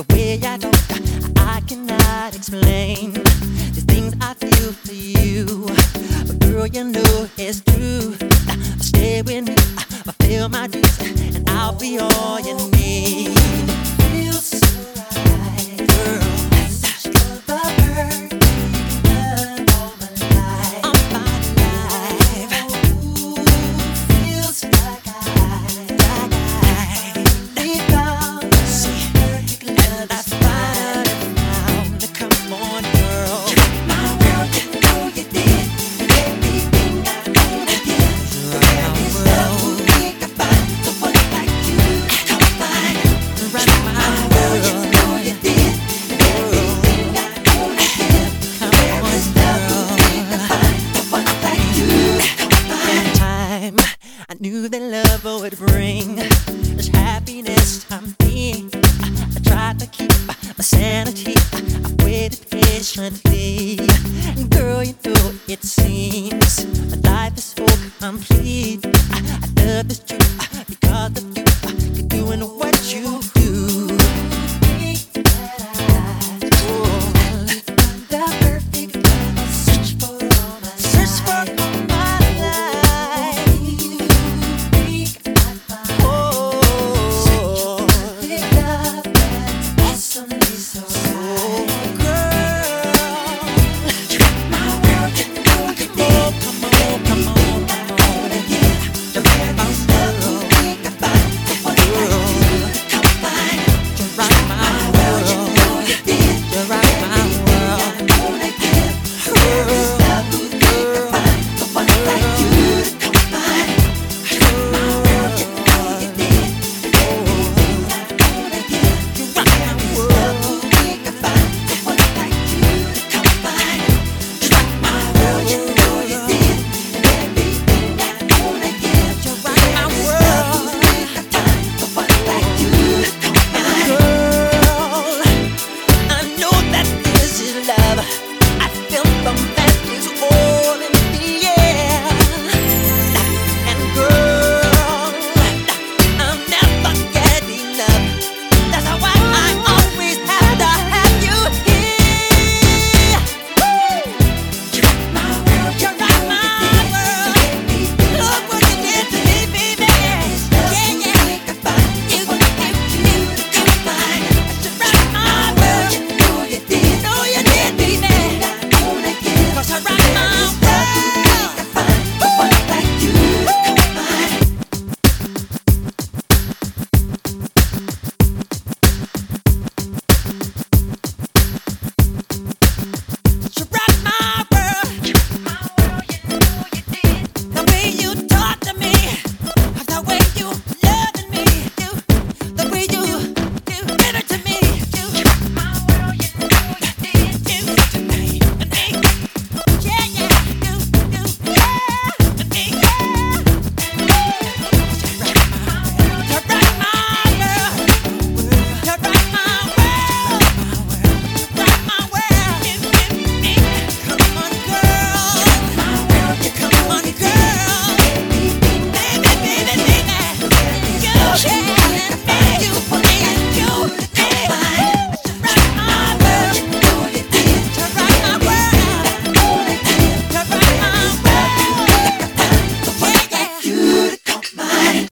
the way I talk, I cannot explain the things I feel for you. But girl, you know it's true. Stay with me, fulfill my dreams, and I'll be all you need. Feels so right, girl. Such a bird, all my life. All my life. Ooh, feels like I deep down, see, and I found it. Come on, girl. My world, you know you did everything I wanna get. There is nothing we can find, someone like you. Come find, right my world, you know you did everything I wanna get. There is nothing we can find, someone like you. Come find. Time, I knew that love would bring this happiness I'm being. I tried to keep my sanity. I waited patiently. Girl, you know it seems my life is so complete. I love this truth.